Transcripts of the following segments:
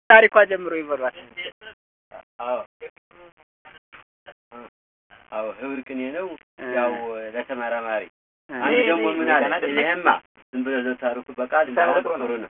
ታሪኳ ጀምሮ ይበሏል። አዎ ህብር ቅኔ ነው ያው ለተመራማሪ። አንድ ደግሞ ምን አለ ይሄማ ዝም ብሎ ለታሪኩ በቃል እንዳወሩ ነው።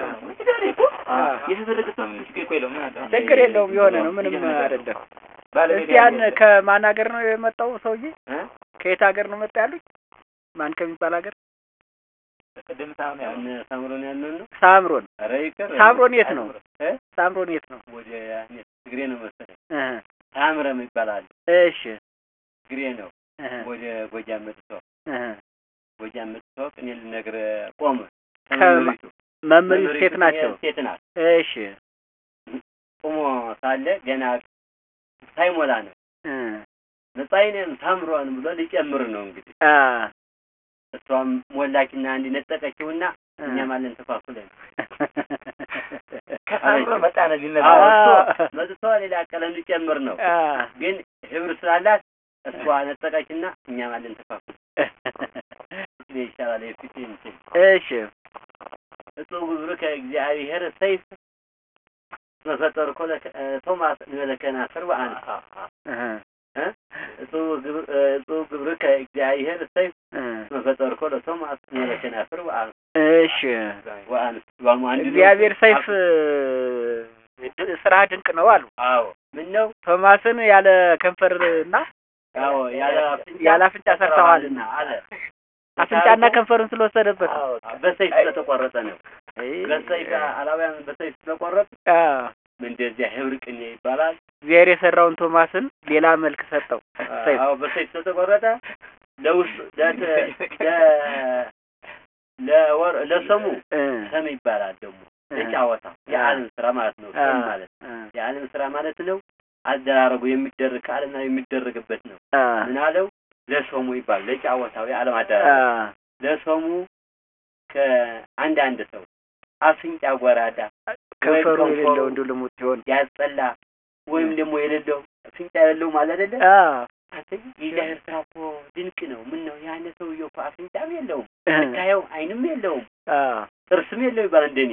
የተደረገው ምን ችግር የለውም የሆነ ነው ምንም አይደለም። እስቲ ያን ከማን ሀገር ነው የመጣው ሰውዬ? ከየት ሀገር ነው መጣ ያሉት? ማን ከሚባል ሀገር? ቅድም ሳምሮን ያለው ነው። ሳምሮን ሳምሮን የት ነው? ሳምሮን የት ነው? ወደ ትግሬ ነው መሰለኝ። ሳምረም ይባላል። እሺ ትግሬ ነው። ወደ ጎጃም መጥቶ ጎጃም መጥቶ እኔ ልነግር ቆመ። መምህር ሴት ናቸው። ሴት ናት። እሺ ቆሞ ሳለ ገና ሳይሞላ ነው ነፃይነን ሳምሮን ብሎ ሊጨምር ነው እንግዲህ። እሷም ሞላችና አንድ ነጠቀችውና እኛ ማለን ተፋፍለን ከሳምሮ መጣ ነው ሊነሳ መጥቶ ሌላ ቀለም ሊጨምር ነው። ግን ህብር ስላላት እሷ ነጠቀችና እኛ ማለን ተፋፍለን ይሻላል የፊቴን። እሺ እሱ ግብር ከእግዚአብሔር ሰይፍ መፈጠር ኮለ ቶማስ ለከና ፈርባን እሱ ግብር ከእግዚአብሔር ሰይፍ መፈጠር ኮለ ቶማስ ለከና ፈርባን። እሺ እግዚአብሔር ሰይፍ ስራ ድንቅ ነው አሉ። አዎ ምን ነው ቶማስን ያለ ከንፈርና አዎ ያለ አፍንጫ ሰርተዋልና አለ። አፍንጫና ከንፈርን ስለወሰደበት በሰይፍ ስለተቆረጠ ነው። በሰይፍ አላውያን በሰይፍ ስለቆረጠ እንደዚህ ህብር ቅኔ ይባላል። እግዚአብሔር የሰራውን ቶማስን ሌላ መልክ ሰጠው። አዎ በሰይፍ ስለተቆረጠ ለውስጥ ለሰሙ ሰም ይባላል። ደግሞ ለጫወታ የዓለም ስራ ማለት ነው። ሰም ማለት የዓለም ስራ ማለት ነው። አደራረጉ የሚደረግ ካለና የሚደረግበት ነው። ምን አለው ለሰሙ ይባል ለጫወታው የዓለም አደራረግ ለሰሙ ከአንድ ሰው አፍንጫ ጎራዳ ከንፈሩ የሌለው እንደው ልሙት ይሆን ያስጠላ ወይም ደግሞ የሌለው አፍንጫ የሌለው ማለት አይደለ? ይሄን ስራኮ ድንቅ ነው። ምን ነው ያነ ሰውዬው እኮ አፍንጫም የለውም ታየው አይንም የለውም ጥርስም የለውም ይባላል። እንደኔ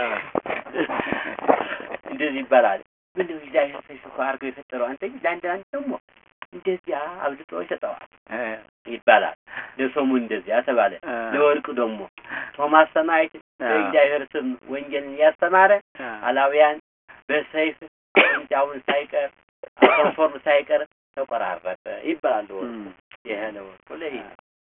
እንደዚህ ይባላል። ምን ነው እግዚአብሔር ሰይፍ አርጎ የፈጠረው አንተ ለአንድ ደግሞ እንደዚያ አብልጦ ይሰጠዋል ይባላል። ለሰሙ እንደዚያ ተባለ። ለወርቁ ደግሞ ቶማስ ሰማዕት በእግዚአብሔር ስም ወንጌልን ያስተማረ አላውያን በሰይፍ እንጫውን ሳይቀር ከንፈሩ ሳይቀር ተቆራረጠ ይባላል። ይሄ ነው ሁሌ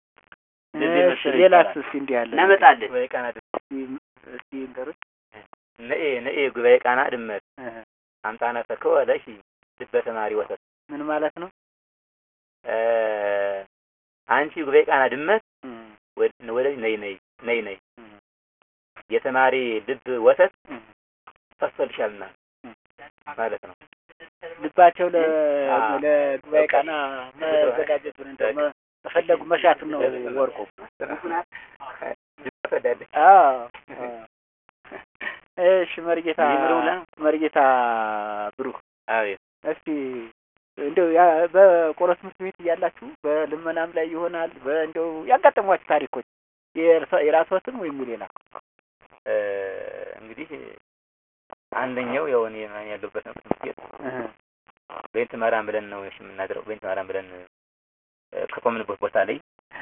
ሌላስ እስኪ እንዲህ ያለ እናመጣለን። ጉባኤ ቃና እስኪ እንደሩት ነኤ ጉባኤ ቃና ድመት አምጣና ፈርከው አለሽ ልበ ተማሪ ወተት ምን ማለት ነው? አንቺ ጉባኤ ቃና ድመት ወደ ነይ የተማሪ ልብ ወተት ፈሰልሻልና ማለት ነው። ልባቸው ለጉባኤ ቃና መዘጋጀቱን እንደው መፈለጉ መሻት ነው ወርቁ። እሺ መርጌታ ብሩክ አቤት። እስቲ እንደው በቆሎ ትምህርት ቤት እያላችሁ በልመናም ላይ ይሆናል እንደው ያጋጠሟችሁ ታሪኮች የራስዎትን ወይም ሌላ? እንግዲህ አንደኛው የሆነ ያለበት ነው ትምህርት ቤት ቤት ማራም ብለን ነው የምናድረው። ቤት ማራም ብለን ከቆምንበት ቦታ ላይ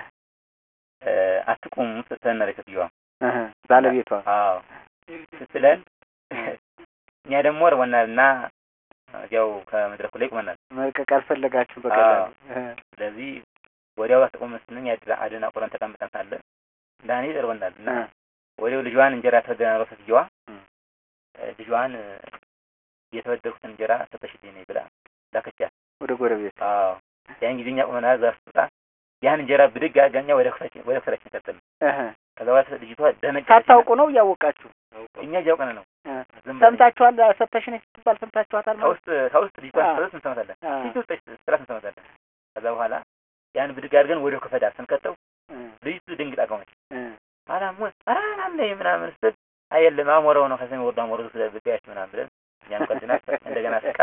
አትቆሙ ስትነረከት ይዋ ባለቤቷ ስትለን እኛ ደግሞ ወርወናልና ያው ከመድረኩ ላይ ቆመናል። መልቀቅ አልፈለጋችሁ በቀላሉ። ስለዚህ ወዲያው አትቆመስልን አደና ቆረን ተቀምጠን ሳለ ዳኒ ደርወናልና ወዲያው ልጇን እንጀራ ተደናረሰ ልጇ ልጇን የተወደድኩትን እንጀራ ሰጠሽልኝ ነኝ ብላ ላከቻት ወደ ጎረቤት። ያን ጊዜኛ ቆመና ዛፍታ ያን እንጀራ ብድግ አጋኛ ወደ ክፍላችን ሰጠን። ከዛ በኋላ ልጅቷ ደነገጠች። ሳታውቁ ነው ያወቃችሁ? እኛ ያውቀን ነው። ሰምታችኋል? ሰጠሽ ነኝ ስትባል ሰምታችኋታል ማለት? ታውስት ልጅቷ እንሰማታለን። ልጅቷ እንሰማታለን። ከዛ በኋላ ያን ብድግ አድርገን ወደ ክፍዳ ስንከተው ልጅቱ ድንግጥ አቆመች። አራም ላይ ምናምን ስትል አይደለም አሞራው ነው ከሰም ወርዳ አሞራው ስለብታያችሁ ምናምን ብለን እኛን ቀጥና እንደገና ስቃ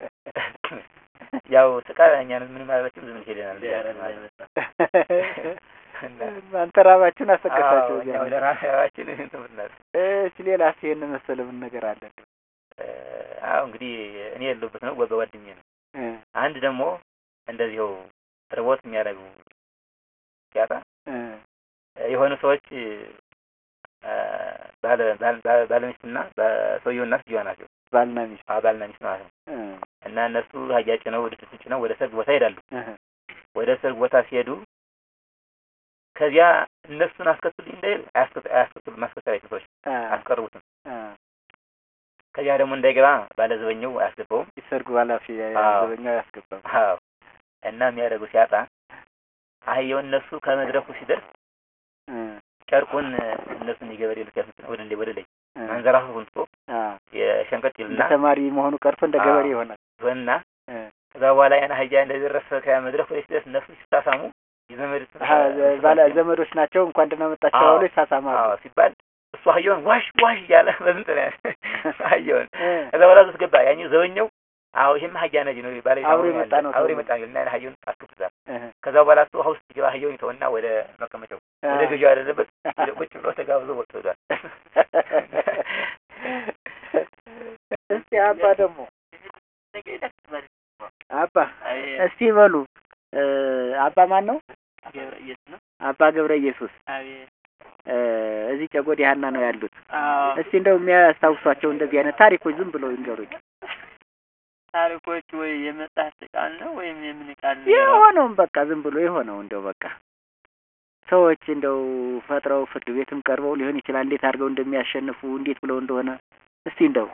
ያው ስቃ እኛን ምንም አልበችም ዝም ሄደናል። አንተራባችን አሰቀታችሁ ያው ለራሳችን እንትን ብለን ሌላስ ይሄን መሰለ ምን ነገር አለ? አዎ እንግዲህ እኔ የለሁበት ነው በጓደኛዬ ነው። አንድ ደግሞ እንደዚሁ ርቦት የሚያደርጉ ሲያጣ የሆኑ ሰዎች ባለሚስትና በሰውየው እናት ልጅዋ ናቸው። ባልና ሚስት ማለት ነው። እና እነሱ ሀጃጭ ነው ወደ ሰርግ ቦታ ይሄዳሉ። ወደ ሰርግ ቦታ ሲሄዱ ከዚያ እነሱን አስከትሉኝ እንዳይል አያስከትሉም። ማስከተላቸው ሰዎች አስቀርቡትም። ከዚያ ደግሞ እንዳይገባ ባለዘበኛው አያስገባውም። የሰርጉ ኃላፊ ዘበኛው አያስገባም። አዎ እና የሚያደርጉ ሲያጣ አህየውን እነሱ ከመድረኩ ሲደርስ ጨርቁን እነሱን የገበሬ ልጅ ያስመጣ ወደ ላይ አንዘራፉ ሁንቶ የሸንቀጥ ይልና ተማሪ መሆኑ ቀርቶ እንደ ገበሬ ይሆናል እና ከዛ በኋላ ያን አህያ እንደደረሰ ከመድረኩ ላይ ሲደርስ እነሱ ሲሳሳሙ ዘመዶች ናቸው እንኳን ደህና መጣችሁ ብለው ይሳሳማሉ። አዎ ሲባል እሱ አህያውን ዋሽ እያለ በእንትን አህያውን ከዛ በኋላ ገባ ያኛው ዘበኛው አዎ ይሄም አህያ ነጅ ነው ባለ አውሬ መጣ ነው እና አህያውን አስከፍቷል። ከዛ በኋላ እሱ ሀውስ ሲገባ አህያውን ይተውና ወደ መቀመጫው ወደ ገዢው ያደረበት ቁጭ ብሎ ተጋብዞ ወጥቷል። እስቲ አባ ደግሞ አባ እስቲ በሉ አባ ማን ነው? ገብረኢየሱስ ነው። አባ ገብረኢየሱስ እዚህ ጨጎዴ ሀና ነው ያሉት። እስቲ እንደው የሚያስታውሷቸው እንደዚህ አይነት ታሪኮች ዝም ብለው ይንገሩኝ። ታሪኮች ወይ የመጣት ቃል ነው ወይም የምን ቃል ነው? የሆነውን በቃ ዝም ብሎ የሆነው እንደው በቃ ሰዎች እንደው ፈጥረው ፍርድ ቤትም ቀርበው ሊሆን ይችላል እንዴት አድርገው እንደሚያሸንፉ እንዴት ብለው እንደሆነ እስቲ እንደው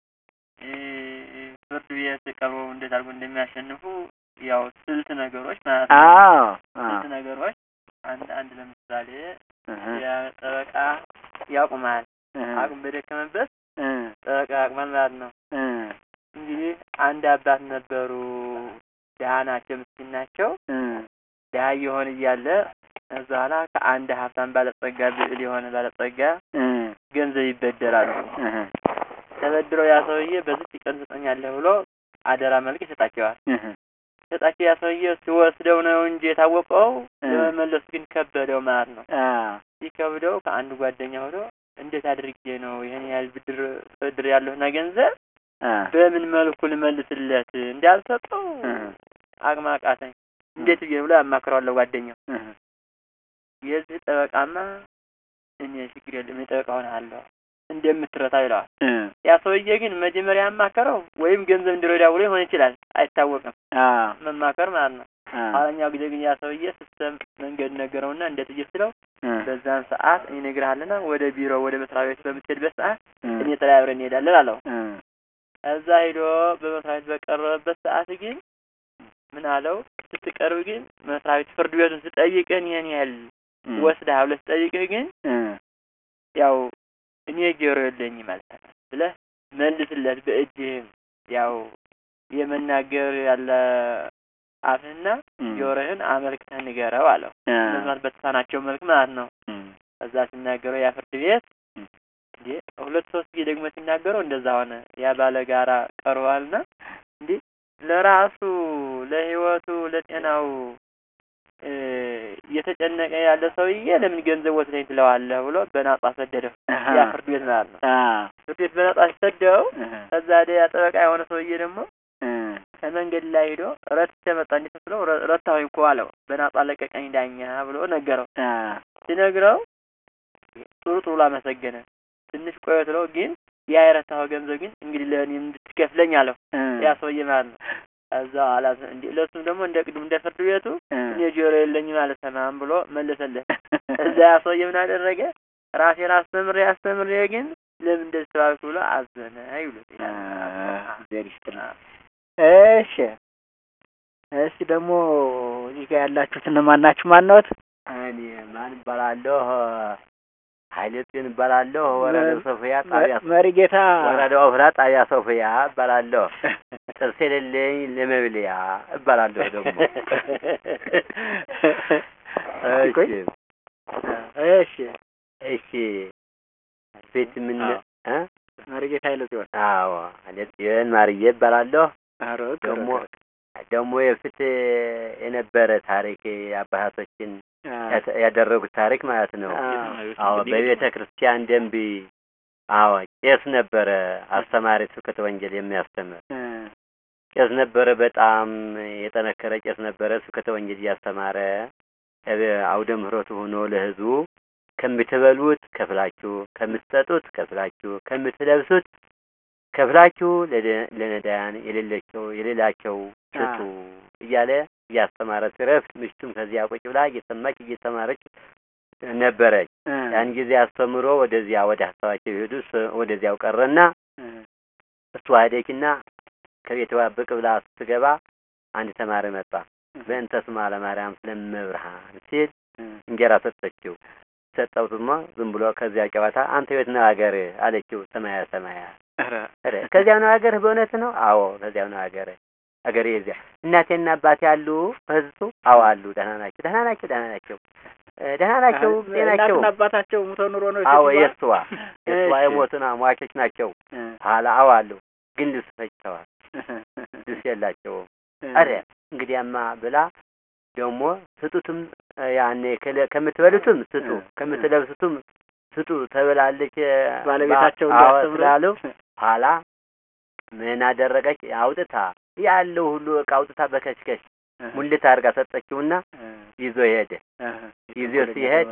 ፍርድ ቤት ቀርበው እንዴት አድርገው እንደሚያሸንፉ ያው ስልት ነገሮች ማለት ነው። ስልት ነገሮች አንድ ለምሳሌ የጠበቃ ያቁማል አቁም በደከመበት ጠበቃ ያቁማል ማለት ነው። እንግዲህ አንድ አባት ነበሩ ደሃ ናቸው ምስኪን ናቸው። ደሃ የሆነ እያለ እዛላ ከአንድ ሀብታም ባለጸጋ ብዕል የሆነ ባለጸጋ ገንዘብ ይበደራሉ። ተበድረው ያ ሰውዬ በዚህ ቀን ትሰጠኛለህ ብሎ አደራ መልክ ይሰጣቸዋል። ሰጣቸው ያ ሰውዬ ሲወስደው ነው እንጂ የታወቀው ለመመለስ ግን ከበደው ማለት ነው። ሲከብደው ከአንድ ጓደኛ ሆኖ እንዴት አድርጌ ነው ይሄን ያህል ብድር ያለውና ገንዘብ በምን መልኩ ልመልስለት እንዳልሰጠው አቅማቃተኝ እንዴት ብሎ ያማክረዋል ጓደኛው። የዚህ ጠበቃማ እኔ ችግር የለም ጠበቃ ሆነሃለሁ እንደምትረታ ይለዋል። ያ ሰውዬ ግን መጀመሪያ ያማከረው ወይም ገንዘብ እንዲረዳ ብሎ ይሆን ይችላል አይታወቅም። መማከር ማለት ነው። አሁንኛው ጊዜ ግን ያ ሰውዬ ሲስተም መንገድ ነገረውና እንዴት ይስለው በዛን ሰዓት እኔ ነግርሃለና ወደ ቢሮ ወደ መስሪያ ቤት በምትሄድበት ሰዓት እኔ ተላብረን እንሄዳለን አለው። እዛ ሄዶ በመስሪያ ቤት በቀረበበት ሰዓት ግን ምን አለው ስትቀርብ ግን መስሪያ ቤት ፍርድ ቤቱን ስጠይቀን ይሄን ያህል ወስደህ ብለህ ስጠይቅህ ግን ያው እኔ ጆሮ የለኝ ማለት ነው ብለህ መልስለት በእጅህ ያው የመናገር ያለ አፍና ጆሮህን አመልክተህ ንገረው አለው። መስማት በተሳናቸው መልክ ማለት ነው። እዛ ሲናገረው ያ ፍርድ ቤት እንዴ ሁለት ሶስት ጊዜ ደግሞ ሲናገረው እንደዛ ሆነ። ያ ባለጋራ ቀርቧልና እንዴ ለራሱ ለህይወቱ ለጤናው የተጨነቀ ያለ ሰውዬ ለምን ገንዘብ ወስደኝ ትለዋለህ ብሎ በናጻ ሰደደው። ያ ፍርድ ቤት ማለት ነው። ፍርድ ቤት በናጻ ሰደደው። ከዛ ያ ጠበቃ የሆነ ሰውዬ ደግሞ ከመንገድ ላይ ሄዶ ረትቼ መጣ እንዴት ብሎ ረታሁኝ እኮ አለው። በናጻ ለቀቀኝ ዳኛ ብሎ ነገረው። ሲነግረው ጥሩ አመሰገነ። ትንሽ ቆይቶ ነው ግን ያ የረታው ገንዘብ ግን እንግዲህ ለኔ እንድትከፍለኝ አለው ያ ሰውዬ ማለት ነው። እዛ አላስ እንዴ ለሱም ደግሞ እንደ ፍርድ ቤቱ እኔ ጆሮ የለኝ ማለት ተማም ብሎ መለሰለት። እዛ ያ ሰውዬ ምን አደረገ? ራሴን አስተምሬ ግን ለምን እንደተባልኩ ብሎ አዘነ ይሉት ይላል። እሺ ደግሞ እዚህ ጋር ያላችሁት እነማን ናችሁ? ማን ነው? እኔ ማን እባላለሁ? ኃይሌትን እባላለሁ። ወረዳ ሶፊያ ጣቢያ መሪጌታ ወረዳ ወፍራ ጣቢያ ሶፊያ እባላለሁ። ጥርስ የሌለኝ ለመብልያ እባላለሁ ደግሞ። እሺ ቤት ምን መሪጌታ ይለጽዮን? አዎ ይለጽዮን ማርዬ እባላለሁ። ደግሞ የፍት የነበረ ታሪክ አባቶችን ያደረጉት ታሪክ ማለት ነው። አዎ በቤተ ክርስቲያን ደንብ አዎ ቄስ ነበረ አስተማሪ ስብከተ ወንጌል የሚያስተምር ቄስ ነበረ። በጣም የጠነከረ ቄስ ነበረ። ስብከተ ወንጌል እያስተማረ አውደ ምሕረቱ ሆኖ ለሕዝቡ ከምትበሉት ከፍላችሁ፣ ከምትጠጡት ከፍላችሁ፣ ከምትለብሱት ከፍላችሁ ለነዳያን የሌላቸው ስጡ እያለ እያስተማረ ሲረፍት ምሽቱም ከዚያ ቁጭ ብላ እየሰማች እየተማረች ነበረች። ያን ጊዜ አስተምሮ ወደዚያ ወደ ሀሳባቸው ሄዱ። ወደዚያው ቀረና እሷ ሄደችና ከቤቷ ብቅ ብላ ስትገባ አንድ ተማሪ መጣ። በእንተ ስማ ለማርያም ስለመብርሃን ሲል እንጀራ ሰጠችው። ሰጠውትማ ዝም ብሎ ከዚያ ጨዋታ አንተ ቤት ነው ሀገር አለችው። ሰማያ ከዚያው ነው ሀገር በእውነት ነው? አዎ ከዚያው ነው ሀገር እዚያ እናቴና አባቴ አሉ እህቱ? አዎ አሉ። ደህና ናቸው። ጤናቸው አባታቸው ሙተው ኑሮ ነው? አዎ የሷ የሞቱና ሟቾች ናቸው። ኋላ አዎ አሉ። ግን ልብስ ፈጭተዋል። ልብስ የላቸውም። አረ እንግዲያማ ብላ ደግሞ ስጡትም ያኔ ከምትበሉትም ስጡ ከምትለብሱትም ስጡ ተብላለች። ባለቤታቸው እንዳስተምራሉ። ኋላ ምን አደረገች? አውጥታ ያለው ሁሉ ዕቃ አውጥታ በከሽከሽ ሙልት አድርጋ ሰጠችውና ይዞ ሲሄድ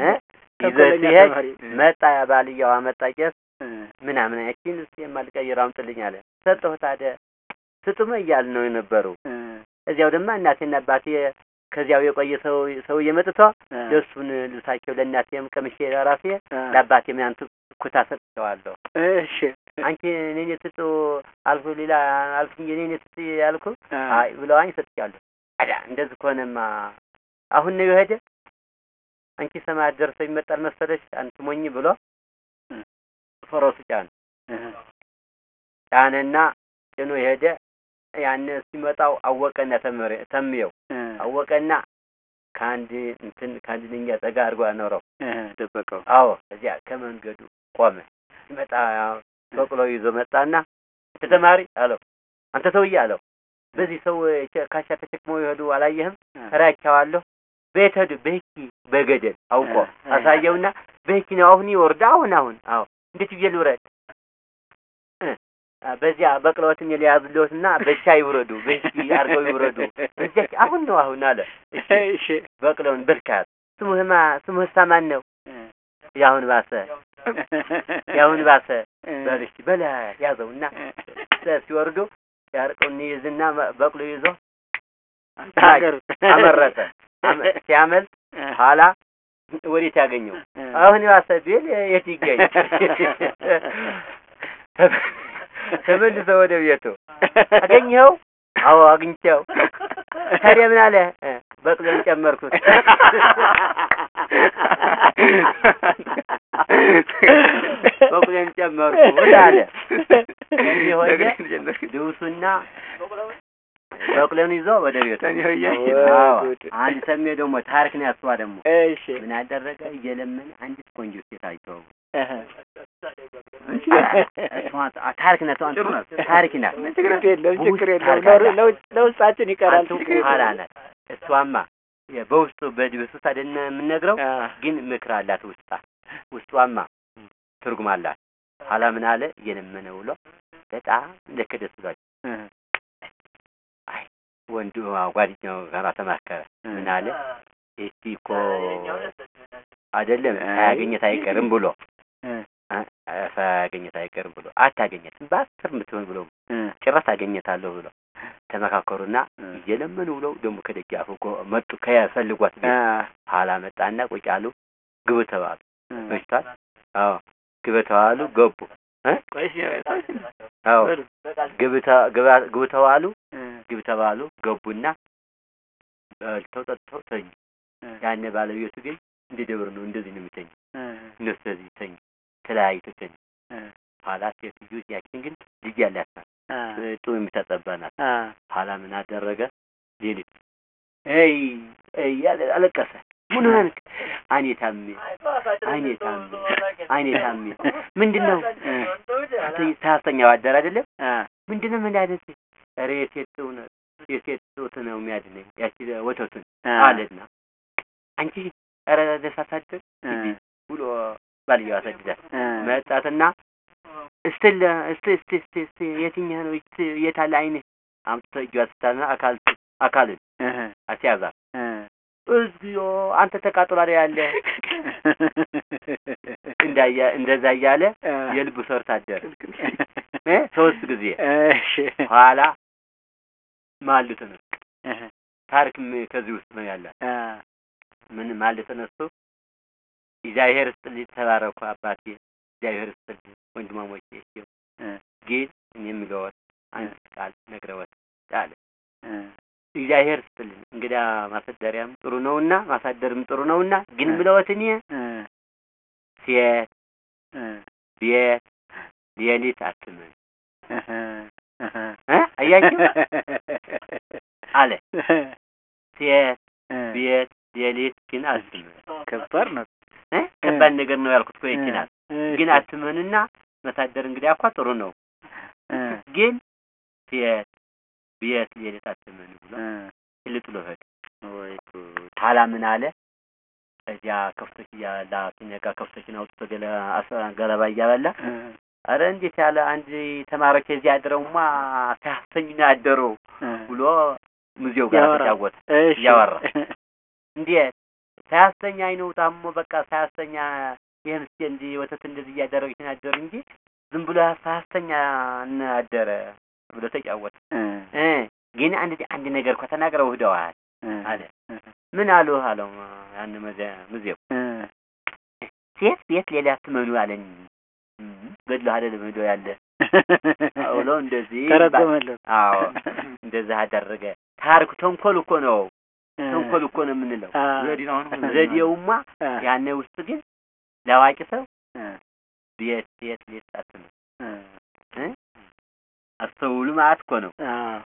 መጣ። ባልየዋ መጣ። ቄስ ምናምን ያቺን የማልቀይር አምጥልኝ አለ። ሰጠሁ። ታዲያ ስጡም እያል ነው የነበሩ። እዚያው ደግሞ እናቴና አባቴ ከዚያው የቆየ ሰው እየመጥቷ ለሱን ልብሳቸው ለእናቴም ቀምሼ ለራሴ ለአባቴም ያንቱ ኩታ ሰጥተዋለሁ። እሺ አንቺ እኔን ትጡ አልኩ ሌላ አልኩኝ እኔን ትጡ ያልኩ አይ ብለዋኝ ሰጥቻለሁ። አዳ እንደዚህ ከሆነማ አሁን ነው የሄደ። አንቺ ሰማይ ደርሰው ይመጣል መሰለሽ አንተ ሞኝ ብሎ ፈረሱ ጫነና ጭኖ ሄደ። ያን ሲመጣው አወቀና ተምየው አወቀና ከአንድ ድንጋይ ጠጋ አድርጎ አኖረው ደበቀው። አዎ እዚያ ከመንገዱ ቆመ። ሲመጣ በቅሎ ይዞ መጣና ተማሪ አለው። አንተ ሰውዬ አለው፣ በዚህ ሰው ካሻ ተሸክመው ይሄዱ አላየህም? እራቻዋለሁ። ቤት ሄዱ። በገደል አውቆ አሳየውና በህኪ ነው አሁን ይወርዳ አሁን አዎ እንዴት ይል ይውረድ? በዚያ በቅሎትን የሊያዝሎትና በቻ ይውረዱ በህኪ አርገው ይውረዱ። በዚያ አሁን ነው አሁን አለ። እሺ በቅሎን በርካት ስሙህ ማን ነው? ያሁን ባሰ በልሽ በላ ያዘውና ሲወርዱ ያርቀውን ይዝና በቅሎ ይዞ አመረጠ። ሲያመልጥ ኋላ ወዴት ያገኘው? አሁን ባሰ ቢል የት ይገኝ? ተመልሶ ወደ ቤቱ አገኘው። አዎ አግኝቼው። ታዲያ ምን አለ? በቅሎን ጨመርኩት። በቅሎን ጨመርኩት አለ። እንዲህ ሆነ። ልብሱና በቅሎን ይዞ ወደ ቤቱ። አንድ ሰሜ ደግሞ ታሪክ ነው ያስዋ ደግሞ። እሺ ምን አደረገ? እየለመነ አንዲት ቆንጆ ሴት አይተው ታሪክ ነው ታሪክ ነው። ችግር የለውም ለውስጣችን ይቀራል። አላናት እሷማ በውስጡ በድብሱት አይደል የምንነግረው፣ ግን ምክር አላት ውስጧማ ትርጉም አላት። ኋላ ምን አለ? እየለመነ ውሎ በጣም ለከደስ ብሏል። አይ ወንዱ ጓደኛው ጋር ተማከረ። ምን አለ? እስቲ እኮ አይደለም አያገኘት አይቀርም ብሎ አታገኘትም በአስር ምትሆን ብሎ ጭራሽ አገኘታለሁ ብሎ ተመካከሩና እየለመኑ ብለው ደግሞ ከደጃፉ መጡ። ከፈልጓት ኋላ መጣና ቁጭ አሉ። ግቡ ተባሉ። መሽቷል። አዎ ግቡ ተባሉ። ገቡ። አዎ ግቡ ተባሉ። ገቡና በልተው ጠጥተው ተኙ። ያኔ ባለቤቱ ግን እንደ ደብር ነው እንደዚህ ነው የሚተኙ። እነሱ እዚህ ተኙ። ተለያይተው ተኙ። ኋላ ሴትዮዋ ያችን ግን ልጅ ያላት ጥሩ የምታጠባናት። ኋላ ምን አደረገ? ሌሊት ያለ አለቀሰ። ምን ሆነህ? አይኔ ታሜ ምንድነው? ታስተኛው አደረ አይደለም? ምንድነው? ምን አይነት የሴት ጡት ነው የሚያድነኝ ያቺ ወተቱን አለና አንቺ ኧረ ደሳሳደግ ብሎ ባልየው አሰደዳት። መጣትና እስቲ የትኛው ነው የታለ አይነት አምጥቶ እጇስታና አካልን አስያዛ እዚዮ አንተ ተቃጥሏል ያለ እንደዛ እያለ የልቡ ሰርታ አደረ 3 ጊዜ ኋላ ማልት ነው ታሪክም ከዚህ ውስጥ ነው ያለ ምን ማለት ተነስቶ እግዚአብሔር ስጥልኝ ተባረኩ አባቴ እግዚአብሔር ስጥልኝ ወንድማሞቼ ግን የሚለው አንድ ቃል ነግረውት አለ እግዚአብሔር ስጥልኝ እንግዲህ ማሳደሪያም ጥሩ ነውና ማሳደርም ጥሩ ነውና ግን ብለውት እኔ ሴት ቤት ሌሊት አትመን አያችሁ አለ ሴት ቤት ሌሊት ግን አትመን ከባድ ነው ከባድ ነገር ነው ያልኩት ቆይ ይችላል ግን አትመንና ማሳደር እንግዲህ አኳ ጥሩ ነው ግን ሴት ቤት ሌሊት አትመን ብሎ ይልጥሎ ሄደ ወይ ታላ ምን አለ እዚያ ከፍቶች ያላ ሲነካ ከፍቶችን አውጥቶ ገለባ እያበላ አረ እንዴት ያለ አንድ ተማረከ እዚያ አደረውማ ታስተኛ አደረው ብሎ ሙዚየው ጋር ተጫወተ ያወራ እንዴት ታስተኛ አይነው ታሞ በቃ ታስተኛ ይሄን እንጂ ወተት እንደዚህ ያደረገች አደረ እንጂ ዝም ብሎ ታስተኛ አደረ ብሎ ተጫወተ ግን አንድ ነገር ከተናገረው ሄደዋል አለ ምን አሉ አለው ያን ሙዚየው ሴት ቤት ሌላ አትመኑ አለኝ በድሎ አይደለም ሄዶ ያለ አውሎ እንደዚህ ተረጎመለት አዎ እንደዛ አደረገ ታሪኩ ተንኮል እኮ ነው የምንለው ዘዴውማ ያኔ ውስጥ ግን ለዋቂ ሰው ቤት አትመኑ አስተውሉ ማለት እኮ ነው